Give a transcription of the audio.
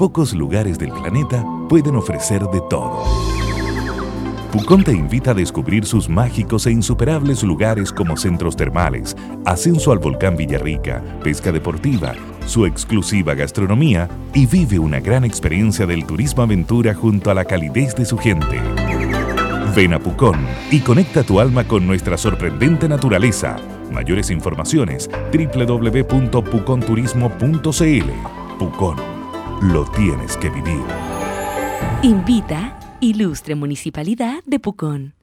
pocos lugares del planeta pueden ofrecer de todo. Pucón te invita a descubrir sus mágicos e insuperables lugares como centros termales, ascenso al volcán Villarrica, pesca deportiva, su exclusiva gastronomía y vive una gran experiencia del turismo aventura junto a la calidez de su gente. Ven a Pucón y conecta tu alma con nuestra sorprendente naturaleza. Mayores informaciones www.puconturismo.cl. Pucón, lo tienes que vivir. Invita Ilustre Municipalidad de Pucón.